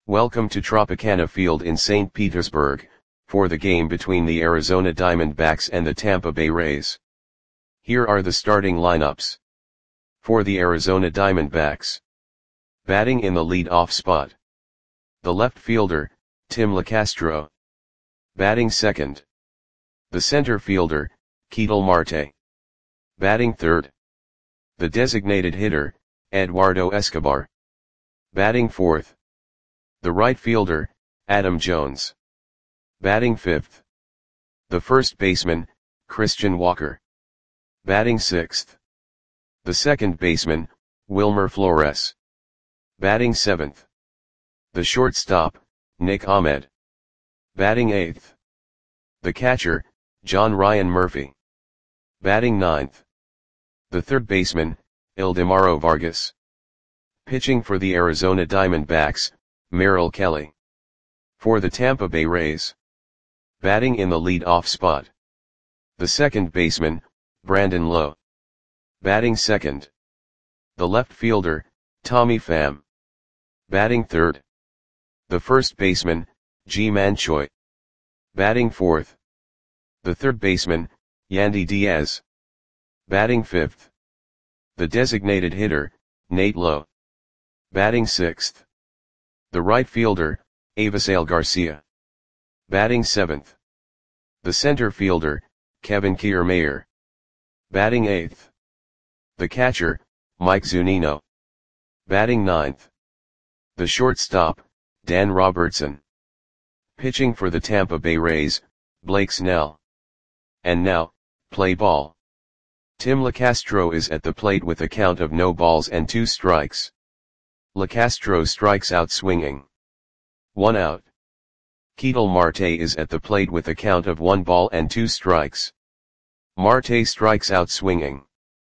Welcome to Tropicana Field in St. Petersburg, for the game between the Arizona Diamondbacks and the Tampa Bay Rays. Here are the starting lineups. For the Arizona Diamondbacks. Batting in the lead-off spot. The left fielder, Tim Locastro. Batting second. The center fielder, Ketel Marte. Batting third. The designated hitter, Eduardo Escobar. Batting fourth. The right fielder, Adam Jones. Batting fifth. The first baseman, Christian Walker. Batting sixth. The second baseman, Wilmer Flores. Batting seventh. The shortstop, Nick Ahmed. Batting eighth. The catcher, John Ryan Murphy. Batting ninth. The third baseman, Ildemaro Vargas. Pitching for the Arizona Diamondbacks, Merrill Kelly. For the Tampa Bay Rays. Batting in the lead-off spot. The second baseman, Brandon Lowe. Batting second. The left fielder, Tommy Pham. Batting third. The first baseman, Ji-Man Choi. Batting fourth. The third baseman, Yandy Diaz. Batting fifth. The designated hitter, Nate Lowe. Batting sixth. The right fielder, Avisail Garcia. Batting seventh. The center fielder, Kevin Kiermaier. Batting eighth. The catcher, Mike Zunino. Batting ninth. The shortstop, Dan Robertson. Pitching for the Tampa Bay Rays, Blake Snell. And now, play ball. Tim Locastro is at the plate with a count of no balls and 2 strikes. Locastro strikes out swinging. 1 out. Ketel Marte is at the plate with a count of 1 ball and 2 strikes. Marte strikes out swinging.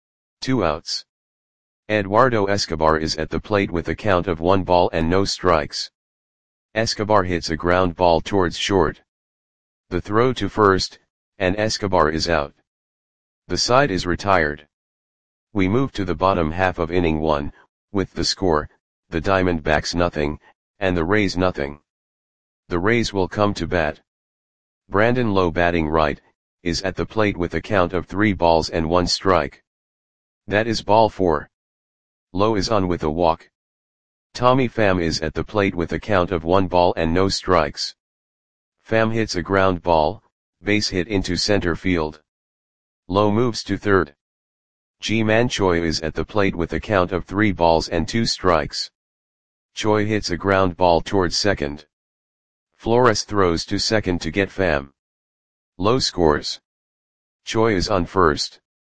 2 outs. Eduardo Escobar is at the plate with a count of 1 ball and no strikes. Escobar hits a ground ball towards short. The throw to first, and Escobar is out. The side is retired. We move to the bottom half of inning 1, with the score, the Diamondbacks nothing, and the Rays nothing. The Rays will come to bat. Brandon Lowe batting right, is at the plate with a count of 3 balls and 1 strike. That is ball 4. Lowe is on with a walk. Tommy Pham is at the plate with a count of 1 ball and no strikes. Pham hits a ground ball, base hit into center field. Lowe moves to third. Ji-Man Choi is at the plate with a count of 3 balls and 2 strikes. Choi hits a ground ball towards second. Flores throws to second to get Pham. Lowe scores. Choi is on first.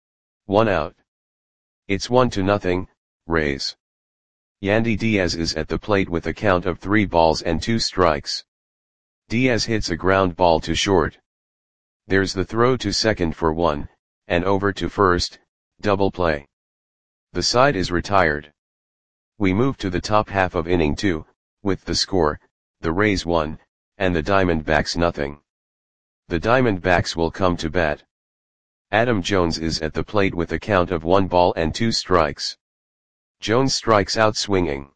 1 out. It's 1-0, Rays. Yandy Diaz is at the plate with a count of 3 balls and 2 strikes. Diaz hits a ground ball to short. There's the throw to second for 1, and over to first, double play. The side is retired. We move to the top half of inning 2, with the score, the Rays 1, and the Diamondbacks nothing. The Diamondbacks will come to bat. Adam Jones is at the plate with a count of 1 ball and 2 strikes. Jones strikes out swinging.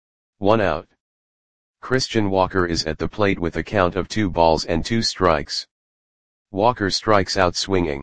1 out. Christian Walker is at the plate with a count of 2 balls and 2 strikes. Walker strikes out swinging.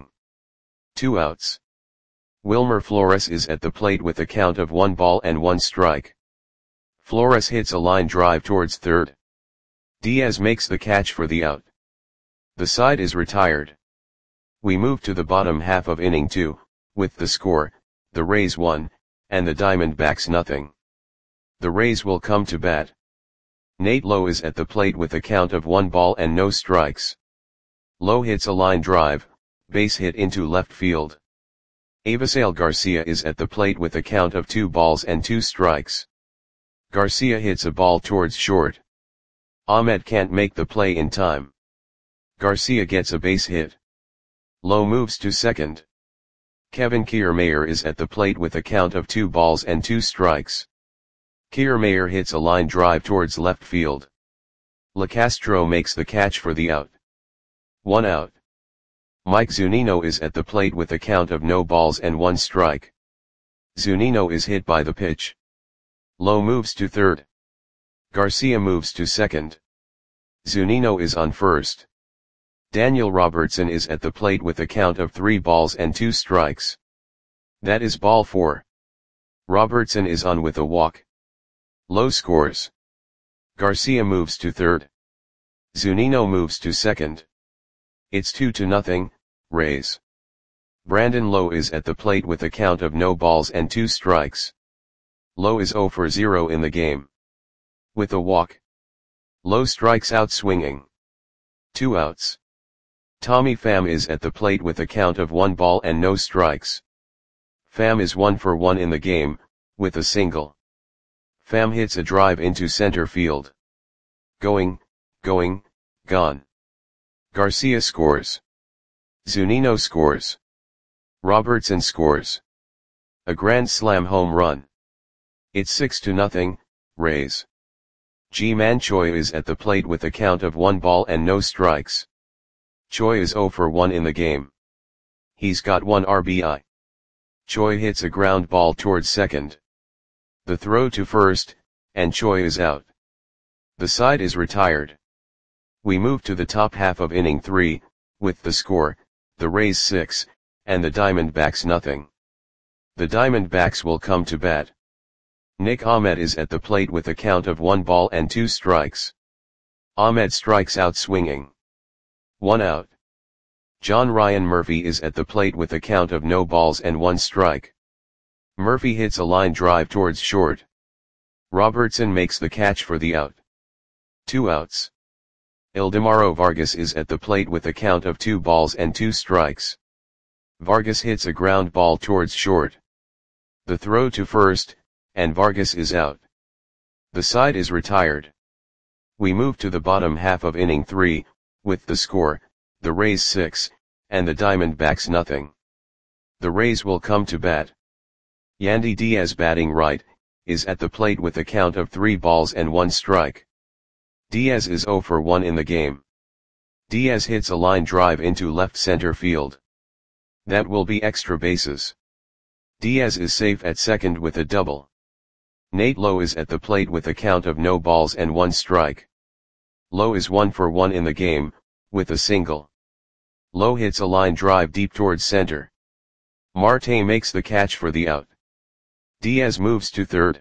2 outs. Wilmer Flores is at the plate with a count of 1 ball and 1 strike. Flores hits a line drive towards third. Diaz makes the catch for the out. The side is retired. We move to the bottom half of inning 2, with the score, the Rays 1, and the Diamondbacks nothing. The Rays will come to bat. Nate Lowe is at the plate with a count of 1 ball and no strikes. Lowe hits a line drive, base hit into left field. Avisail Garcia is at the plate with a count of 2 balls and 2 strikes. Garcia hits a ball towards short. Ahmed can't make the play in time. Garcia gets a base hit. Lowe moves to second. Kevin Kiermaier is at the plate with a count of 2 balls and 2 strikes. Kiermaier hits a line drive towards left field. Locastro makes the catch for the out. 1 out. Mike Zunino is at the plate with a count of no balls and 1 strike. Zunino is hit by the pitch. Lowe moves to third. Garcia moves to second. Zunino is on first. Daniel Robertson is at the plate with a count of 3 balls and 2 strikes. That is ball 4. Robertson is on with a walk. Low scores. Garcia moves to third. Zunino moves to second. It's 2-0, Rays. Brandon Lowe is at the plate with a count of no balls and 2 strikes. Lowe is 0 for 0 in the game. With a walk. Lowe strikes out swinging. 2 outs. Tommy Pham is at the plate with a count of 1 ball and no strikes. Pham is 1 for 1 in the game, with a single. Pham hits a drive into center field. Going, gone. Garcia scores. Zunino scores. Robertson scores. A grand slam home run. It's 6-0, Rays. Ji-Man Choi is at the plate with a count of 1 ball and no strikes. Choi is 0 for 1 in the game. He's got 1 RBI. Choi hits a ground ball towards second. The throw to first, and Choi is out. The side is retired. We move to the top half of inning 3, with the score, the Rays 6, and the Diamondbacks nothing. The Diamondbacks will come to bat. Nick Ahmed is at the plate with a count of 1 ball and 2 strikes. Ahmed strikes out swinging. 1 out. John Ryan Murphy is at the plate with a count of no balls and 1 strike. Murphy hits a line drive towards short. Robertson makes the catch for the out. 2 outs. Ildemaro Vargas is at the plate with a count of 2 balls and 2 strikes. Vargas hits a ground ball towards short. The throw to first, and Vargas is out. The side is retired. We move to the bottom half of inning 3, with the score, the Rays 6, and the Diamondbacks nothing. The Rays will come to bat. Yandy Diaz batting right, is at the plate with a count of 3 balls and 1 strike. Diaz is 0 for 1 in the game. Diaz hits a line drive into left center field. That will be extra bases. Diaz is safe at second with a double. Nate Lowe is at the plate with a count of no balls and 1 strike. Lowe is 1 for 1 in the game, with a single. Lowe hits a line drive deep towards center. Marte makes the catch for the out. Diaz moves to third.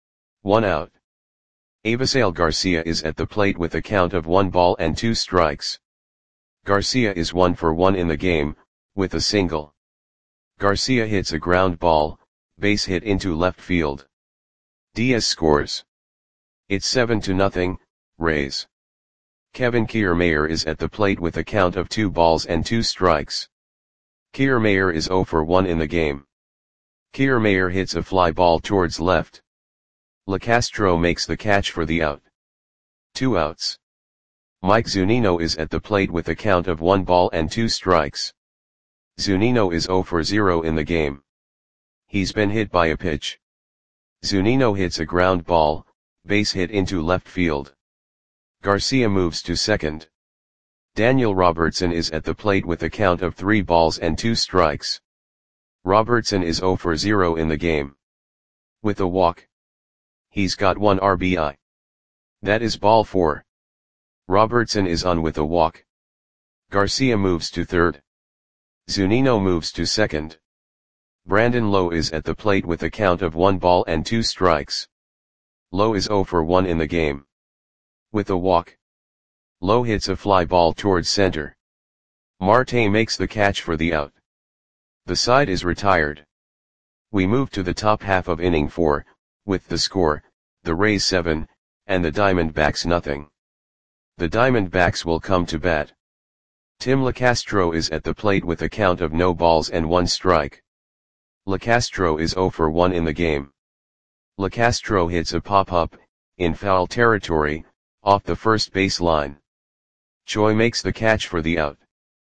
1 out. Avisail Garcia is at the plate with a count of 1 ball and 2 strikes. Garcia is 1 for 1 in the game, with a single. Garcia hits a ground ball, base hit into left field. Diaz scores. It's 7-0, Rays. Kevin Kiermaier is at the plate with a count of 2 balls and 2 strikes. Kiermaier is 0 for 1 in the game. Kiermaier hits a fly ball towards left. LeCastro makes the catch for the out. 2 outs. Mike Zunino is at the plate with a count of 1 ball and 2 strikes. Zunino is 0 for 0 in the game. He's been hit by a pitch. Zunino hits a ground ball, base hit into left field. Garcia moves to second. Daniel Robertson is at the plate with a count of 3 balls and 2 strikes. Robertson is 0 for 0 in the game. With a walk. He's got 1 RBI. That is ball 4. Robertson is on with a walk. Garcia moves to third. Zunino moves to second. Brandon Lowe is at the plate with a count of 1 ball and 2 strikes. Lowe is 0 for 1 in the game. With a walk. Lowe hits a fly ball towards center. Marte makes the catch for the out. The side is retired. We move to the top half of inning 4, with the score, the Rays 7, and the Diamondbacks nothing. The Diamondbacks will come to bat. Tim LeCastro is at the plate with a count of no balls and 1 strike. LeCastro is 0 for 1 in the game. LeCastro hits a pop-up, in foul territory, off the first base line. Choi makes the catch for the out.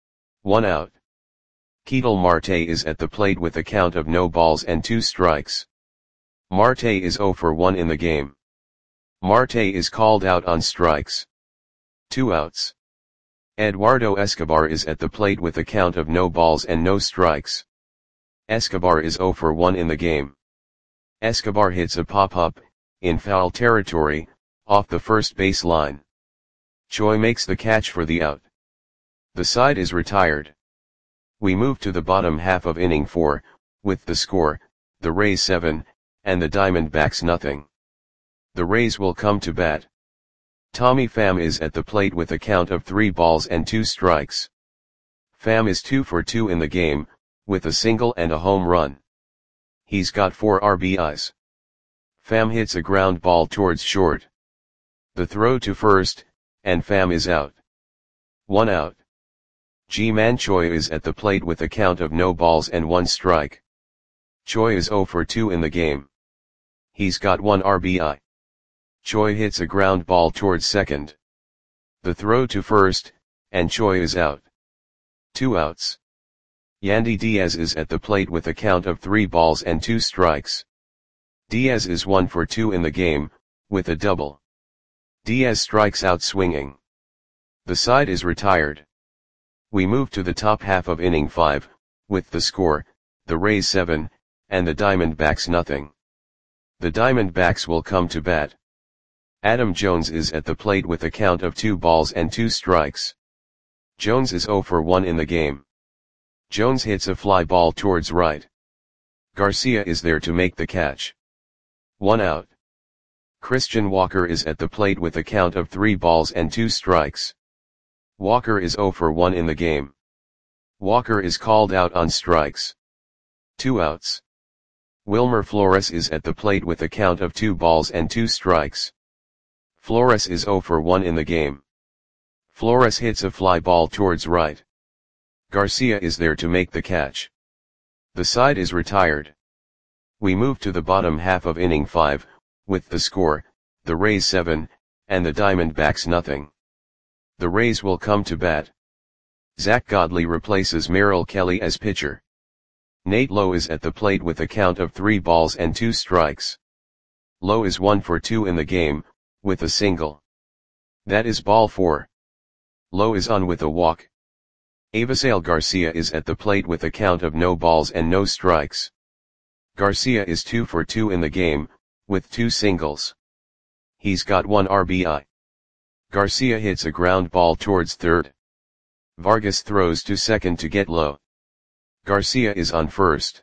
1 out. Ketel Marte is at the plate with a count of no balls and 2 strikes. Marte is 0 for 1 in the game. Marte is called out on strikes. 2 outs. Eduardo Escobar is at the plate with a count of no balls and no strikes. Escobar is 0 for 1 in the game. Escobar hits a pop-up, in foul territory, off the first base line. Choi makes the catch for the out. The side is retired. We move to the bottom half of inning 4, with the score, the Rays 7, and the Diamondbacks nothing. The Rays will come to bat. Tommy Pham is at the plate with a count of 3 balls and 2 strikes. Pham is 2 for 2 in the game, with a single and a home run. He's got 4 RBIs. Pham hits a ground ball towards short. The throw to first, and Pham is out. 1 out. Ji-Man Choi is at the plate with a count of no balls and 1 strike. Choi is 0 for 2 in the game. He's got 1 RBI. Choi hits a ground ball towards second. The throw to first, and Choi is out. 2 outs. Yandy Diaz is at the plate with a count of 3 balls and 2 strikes. Diaz is 1 for 2 in the game, with a double. Diaz strikes out swinging. The side is retired. We move to the top half of inning 5, with the score, the Rays 7, and the Diamondbacks nothing. The Diamondbacks will come to bat. Adam Jones is at the plate with a count of 2 balls and 2 strikes. Jones is 0 for 1 in the game. Jones hits a fly ball towards right. Garcia is there to make the catch. 1 out. Christian Walker is at the plate with a count of 3 balls and 2 strikes. Walker is 0 for 1 in the game. Walker is called out on strikes. 2 outs. Wilmer Flores is at the plate with a count of 2 balls and 2 strikes. Flores is 0 for 1 in the game. Flores hits a fly ball towards right. Garcia is there to make the catch. The side is retired. We move to the bottom half of inning 5, with the score, the Rays 7, and the Diamondbacks nothing. The Rays will come to bat. Zach Godley replaces Merrill Kelly as pitcher. Nate Lowe is at the plate with a count of 3 balls and 2 strikes. Lowe is 1 for 2 in the game, with a single. That is ball 4. Lowe is on with a walk. Avisail Garcia is at the plate with a count of no balls and no strikes. Garcia is 2 for 2 in the game, with 2 singles. He's got 1 RBI. Garcia hits a ground ball towards third. Vargas throws to second to get Lowe. Garcia is on first.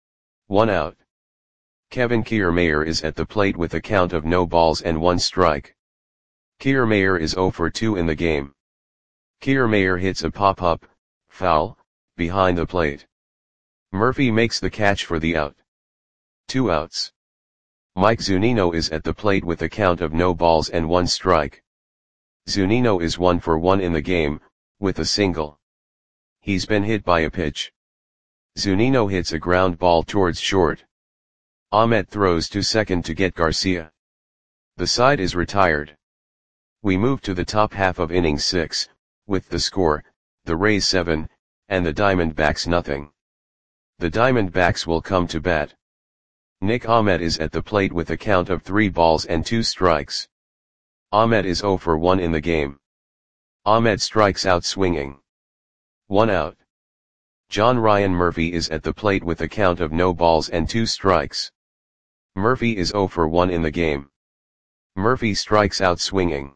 1 out. Kevin Kiermaier is at the plate with a count of no balls and 1 strike. Kiermaier is 0 for 2 in the game. Kiermaier hits a pop-up, foul, behind the plate. Murphy makes the catch for the out. 2 outs. Mike Zunino is at the plate with a count of no balls and 1 strike. Zunino is 1 for 1 in the game, with a single. He's been hit by a pitch. Zunino hits a ground ball towards short. Ahmet throws to second to get Garcia. The side is retired. We move to the top half of inning 6, with the score, the Rays 7, and the Diamondbacks nothing. The Diamondbacks will come to bat. Nick Ahmed is at the plate with a count of 3 balls and 2 strikes. Ahmed is 0 for 1 in the game. Ahmed strikes out swinging. 1 out. John Ryan Murphy is at the plate with a count of no balls and 2 strikes. Murphy is 0 for 1 in the game. Murphy strikes out swinging.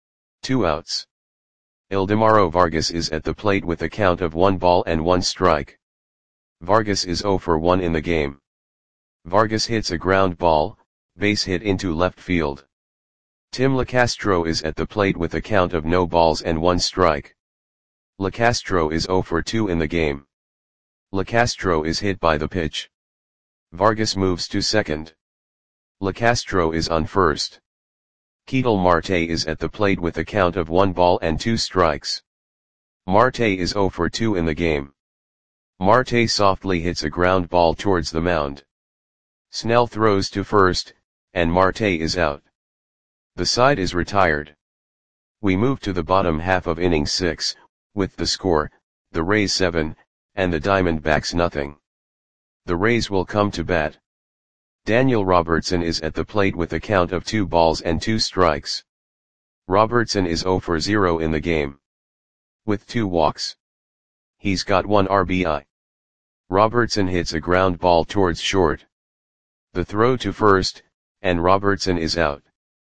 2 outs. Ildemaro Vargas is at the plate with a count of 1 ball and 1 strike. Vargas is 0 for 1 in the game. Vargas hits a ground ball, base hit into left field. Tim LaCastro is at the plate with a count of no balls and 1 strike. LaCastro is 0 for 2 in the game. LaCastro is hit by the pitch. Vargas moves to second. LaCastro is on first. Ketel Marte is at the plate with a count of 1 ball and 2 strikes. Marte is 0 for 2 in the game. Marte softly hits a ground ball towards the mound. Snell throws to first, and Marte is out. The side is retired. We move to the bottom half of inning 6, with the score, the Rays 7, and the Diamondbacks nothing. The Rays will come to bat. Daniel Robertson is at the plate with a count of 2 balls and 2 strikes. Robertson is 0 for 0 in the game. With 2 walks. He's got 1 RBI. Robertson hits a ground ball towards short. The throw to first, and Robertson is out.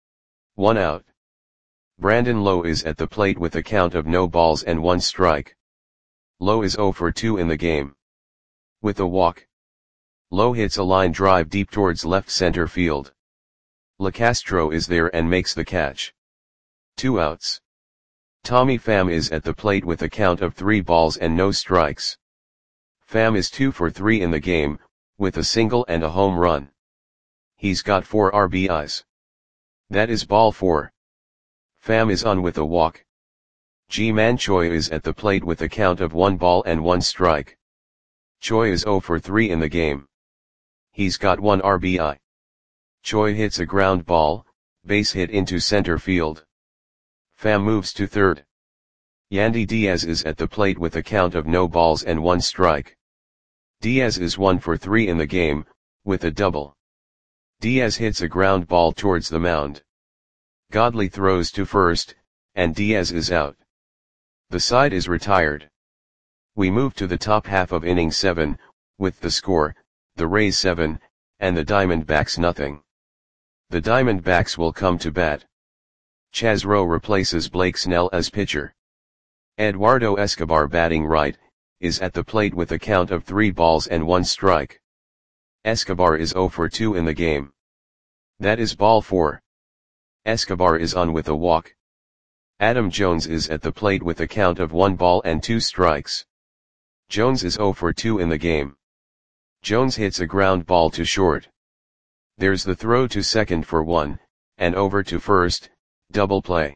1 out. Brandon Lowe is at the plate with a count of no balls and 1 strike. Lowe is 0 for 2 in the game. With a walk. Lowe hits a line drive deep towards left center field. LeCastro is there and makes the catch. 2 outs. Tommy Pham is at the plate with a count of 3 balls and no strikes. Pham is 2 for 3 in the game, with a single and a home run. He's got 4 RBIs. That is ball 4. Pham is on with a walk. Ji-Man Choi is at the plate with a count of 1 ball and 1 strike. Choi is 0 for 3 in the game. He's got 1 RBI. Choi hits a ground ball, base hit into center field. Pham moves to third. Yandy Diaz is at the plate with a count of no balls and 1 strike. Diaz is 1 for 3 in the game, with a double. Diaz hits a ground ball towards the mound. Godley throws to first, and Diaz is out. The side is retired. We move to the top half of inning 7, with the score, the Rays 7, and the Diamondbacks nothing. The Diamondbacks will come to bat. Chaz Roe replaces Blake Snell as pitcher. Eduardo Escobar, batting right, is at the plate with a count of 3 balls and 1 strike. Escobar is 0 for 2 in the game. That is ball 4. Escobar is on with a walk. Adam Jones is at the plate with a count of 1 ball and 2 strikes. Jones is 0 for 2 in the game. Jones hits a ground ball to short. There's the throw to second for 1, and over to first, double play.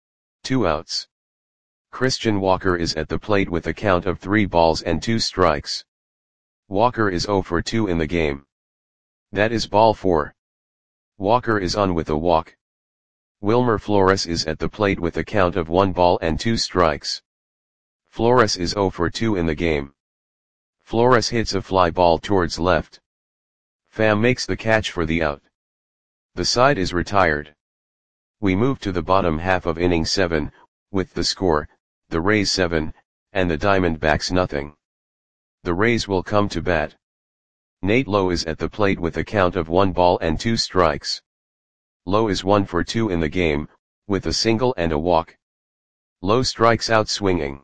2 outs. Christian Walker is at the plate with a count of 3 balls and 2 strikes. Walker is 0 for 2 in the game. That is ball 4. Walker is on with a walk. Wilmer Flores is at the plate with a count of 1 ball and 2 strikes. Flores is 0 for 2 in the game. Flores hits a fly ball towards left. Pham makes the catch for the out. The side is retired. We move to the bottom half of inning 7, with the score, the Rays 7, and the Diamondbacks nothing. The Rays will come to bat. Nate Lowe is at the plate with a count of 1 ball and 2 strikes. Lowe is 1 for 2 in the game, with a single and a walk. Lowe strikes out swinging.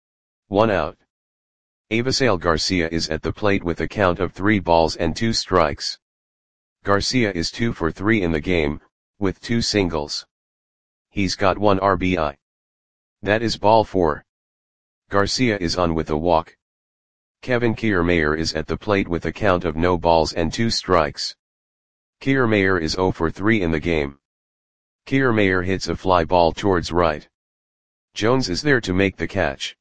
1 out. Avisail Garcia is at the plate with a count of 3 balls and 2 strikes. Garcia is 2 for 3 in the game, with 2 singles. He's got 1 RBI. That is ball 4. Garcia is on with a walk. Kevin Kiermaier is at the plate with a count of no balls and 2 strikes. Kiermaier is 0 for 3 in the game. Kiermaier hits a fly ball towards right. Jones is there to make the catch.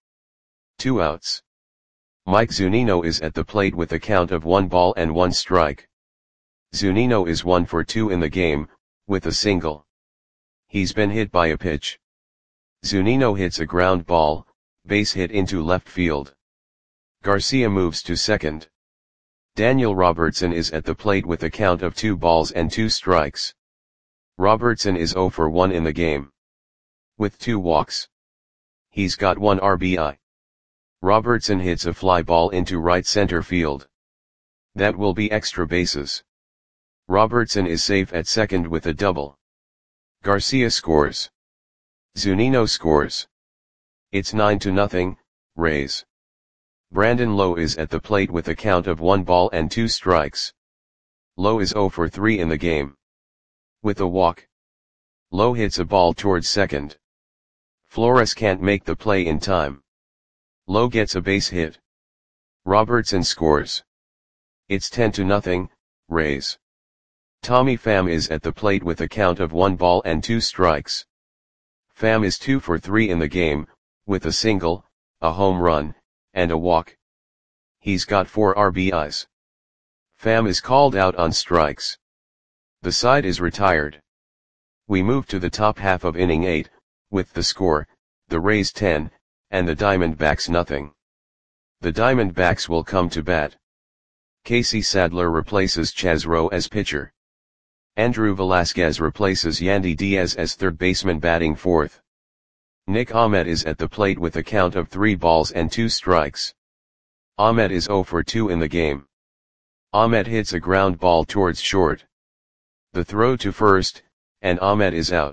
2 outs. Mike Zunino is at the plate with a count of 1 ball and 1 strike. Zunino is 1 for 2 in the game, with a single. He's been hit by a pitch. Zunino hits a ground ball, base hit into left field. Garcia moves to second. Daniel Robertson is at the plate with a count of 2 balls and 2 strikes. Robertson is 0 for 1 in the game. With 2 walks. He's got 1 RBI. Robertson hits a fly ball into right center field. That will be extra bases. Robertson is safe at second with a double. Garcia scores. Zunino scores. It's 9-0, Rays. Brandon Lowe is at the plate with a count of 1 ball and 2 strikes. Lowe is 0 for 3 in the game. With a walk. Lowe hits a ball towards second. Flores can't make the play in time. Lowe gets a base hit. Robertson scores. It's 10-0, Rays. Tommy Pham is at the plate with a count of 1 ball and 2 strikes. Pham is 2 for 3 in the game, with a single, a home run, and a walk. He's got 4 RBIs. Pham is called out on strikes. The side is retired. We move to the top half of inning 8, with the score, the Rays 10, and the Diamondbacks nothing. The Diamondbacks will come to bat. Casey Sadler replaces Chaz Roe as pitcher. Andrew Velasquez replaces Yandy Diaz as third baseman, batting fourth. Nick Ahmed is at the plate with a count of 3 balls and 2 strikes. Ahmed is 0 for 2 in the game. Ahmed hits a ground ball towards short. The throw to first, and Ahmed is out.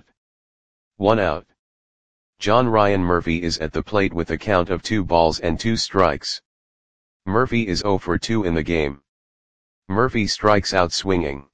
1 out. John Ryan Murphy is at the plate with a count of 2 balls and 2 strikes. Murphy is 0 for 2 in the game. Murphy strikes out swinging.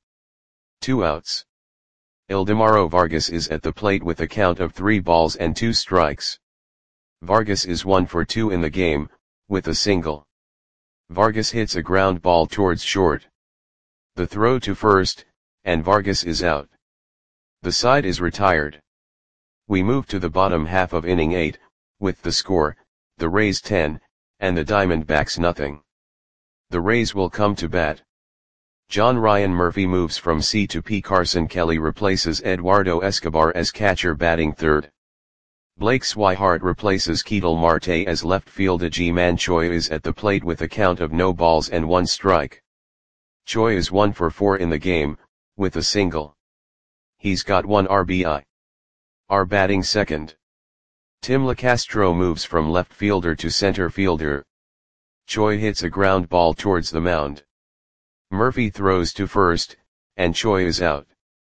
2 outs. Ildemaro Vargas is at the plate with a count of 3 balls and 2 strikes. Vargas is 1 for 2 in the game, with a single. Vargas hits a ground ball towards short. The throw to first, and Vargas is out. The side is retired. We move to the bottom half of inning 8, with the score, the Rays 10, and the Diamondbacks nothing. The Rays will come to bat. John Ryan Murphy moves from C to P. Carson Kelly replaces Eduardo Escobar as catcher batting third. Blake Swihart replaces Ketel Marte as left fielder. Ji-Man Choi is at the plate with a count of no balls and 1 strike. Choi is 1 for 4 in the game, with a single. He's got 1 RBI. Are batting second. Tim LaCastro moves from left fielder to center fielder. Choi hits a ground ball towards the mound. Murphy throws to first, and Choi is out.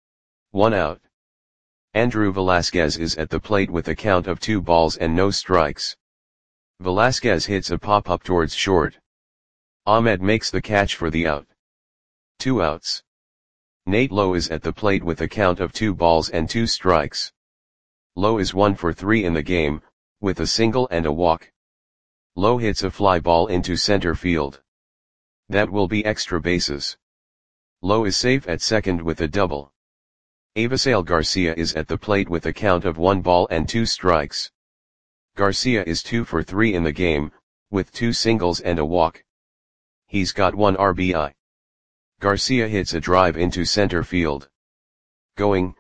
1 out. Andrew Velasquez is at the plate with a count of 2 balls and no strikes. Velasquez hits a pop-up towards short. Ahmed makes the catch for the out. 2 outs. Nate Lowe is at the plate with a count of 2 balls and 2 strikes. Lowe is 1 for 3 in the game, with a single and a walk. Lowe hits a fly ball into center field. That will be extra bases. Lowe is safe at second with a double. Avisail Garcia is at the plate with a count of 1 ball and 2 strikes. Garcia is 2 for 3 in the game, with 2 singles and a walk. He's got 1 RBI. Garcia hits a drive into center field. Going,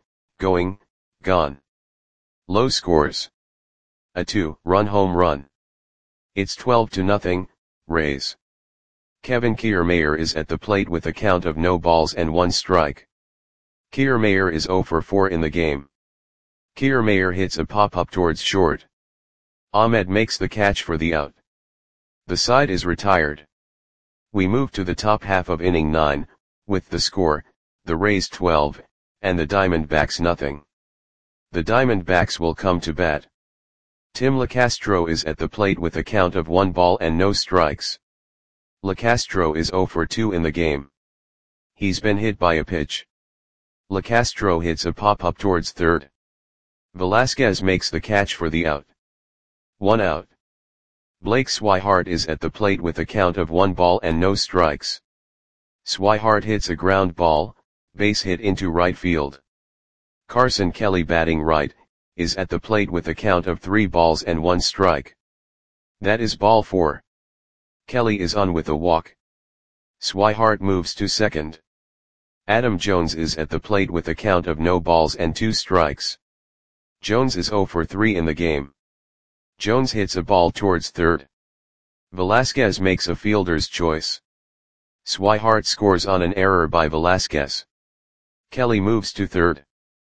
gone. Lowe scores a 2-run home run. It's 12-0, Rays. Kevin Kiermaier is at the plate with a count of no balls and 1 strike. Kiermaier is 0 for 4 in the game. Kiermaier hits a pop-up towards short. Ahmed makes the catch for the out. The side is retired. We move to the top half of inning 9, with the score, the Rays 12, and the Diamondbacks nothing. The Diamondbacks will come to bat. Tim LaCastro is at the plate with a count of 1 ball and no strikes. LaCastro is 0 for 2 in the game. He's been hit by a pitch. LaCastro hits a pop-up towards third. Velasquez makes the catch for the out. 1 out. Blake Swihart is at the plate with a count of 1 ball and no strikes. Swihart hits a ground ball, base hit into right field. Carson Kelly batting right, is at the plate with a count of 3 balls and 1 strike. That is ball 4. Kelly is on with a walk. Swihart moves to second. Adam Jones is at the plate with a count of no balls and 2 strikes. Jones is 0 for 3 in the game. Jones hits a ball towards third. Velasquez makes a fielder's choice. Swihart scores on an error by Velasquez. Kelly moves to third.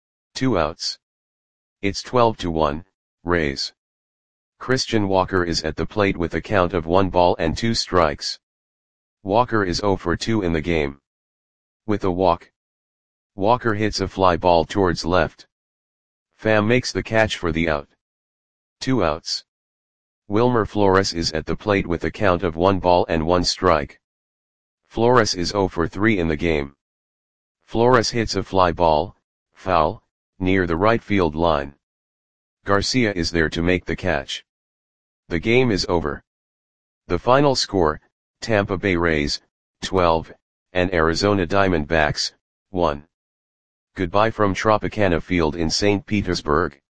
2 outs. It's 12-1, Rays. Christian Walker is at the plate with a count of 1 ball and 2 strikes. Walker is 0 for 2 in the game. With a walk. Walker hits a fly ball towards left. Pham makes the catch for the out. 2 outs. Wilmer Flores is at the plate with a count of 1 ball and 1 strike. Flores is 0 for 3 in the game. Flores hits a fly ball, foul, near the right field line. Garcia is there to make the catch. The game is over. The final score, Tampa Bay Rays, 12, and Arizona Diamondbacks, 1. Goodbye from Tropicana Field in St. Petersburg.